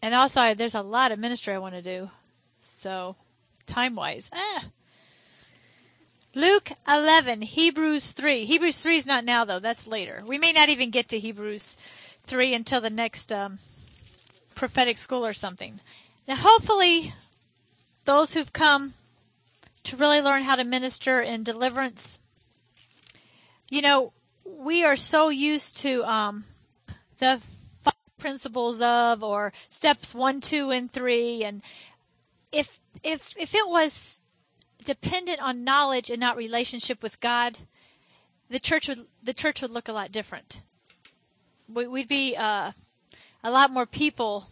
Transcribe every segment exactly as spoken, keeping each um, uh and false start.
And also, I, there's a lot of ministry I want to do. So, time-wise. Ah. Luke eleven, Hebrews three. Hebrews three is not now, though. That's later. We may not even get to Hebrews three until the next um, prophetic school or something. Now, hopefully, those who've come to really learn how to minister in deliverance, you know, we are so used to um, the five principles of, or steps one, two, and three, and if if if it was dependent on knowledge and not relationship with God, the church would the church would look a lot different. We, we'd be uh, a lot more people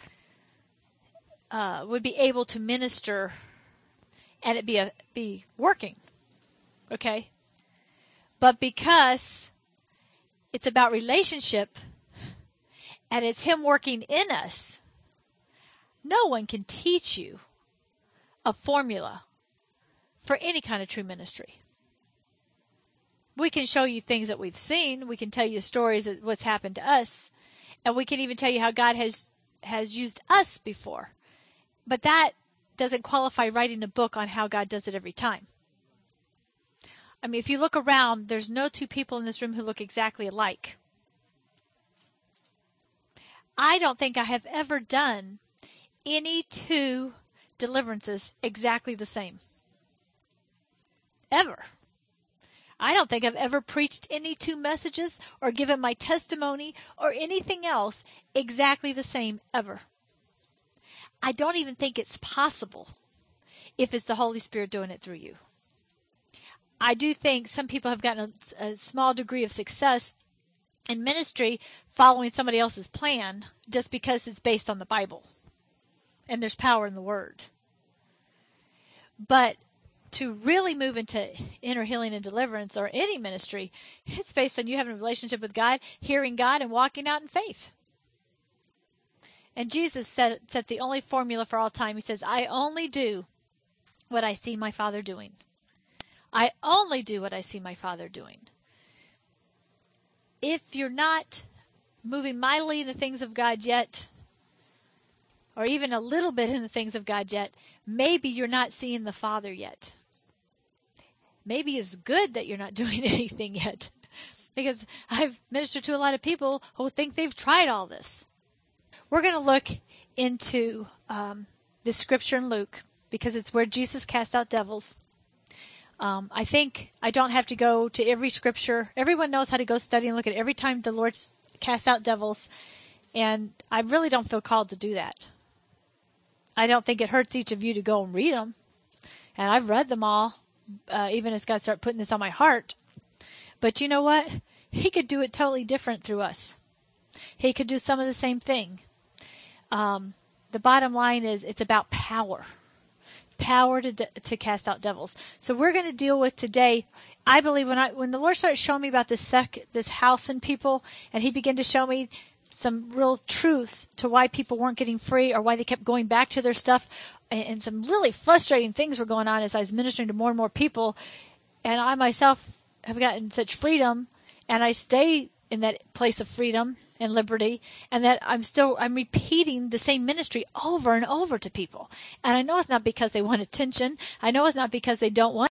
uh, would be able to minister, and it be a be working, okay. But because it's about relationship, and it's Him working in us, no one can teach you a formula for any kind of true ministry. We can show you things that we've seen. We can tell you stories of what's happened to us. And we can even tell you how God has, has used us before. But that doesn't qualify writing a book on how God does it every time. I mean, if you look around, there's no two people in this room who look exactly alike. I don't think I have ever done any two deliverances exactly the same. Ever. I don't think I've ever preached any two messages or given my testimony or anything else exactly the same ever. I don't even think it's possible if it's the Holy Spirit doing it through you. I do think some people have gotten a, a small degree of success in ministry following somebody else's plan just because it's based on the Bible and there's power in the Word. But to really move into inner healing and deliverance or any ministry, it's based on you having a relationship with God, hearing God, and walking out in faith. And Jesus said, set the only formula for all time. He says, I only do what I see my Father doing. I only do what I see my Father doing. If you're not moving mightily in the things of God yet, or even a little bit in the things of God yet, maybe you're not seeing the Father yet. Maybe it's good that you're not doing anything yet. Because I've ministered to a lot of people who think they've tried all this. We're going to look into um, this scripture in Luke because it's where Jesus cast out devils. Um, I think I don't have to go to every scripture. Everyone knows how to go study and look at every time the Lord casts out devils. And I really don't feel called to do that. I don't think it hurts each of you to go and read them. And I've read them all, uh, even as God started putting this on my heart. But you know what? He could do it totally different through us. He could do some of the same thing. Um, the bottom line is it's about power. Power to to cast out devils. So we're going to deal with today. I believe when I when the Lord started showing me about this sec, this house and people, and He began to show me some real truths to why people weren't getting free or why they kept going back to their stuff, and, and some really frustrating things were going on as I was ministering to more and more people, and I myself have gotten such freedom, and I stay in that place of freedom and liberty, and that I'm still, I'm repeating the same ministry over and over to people. And I know it's not because they want attention. I know it's not because they don't want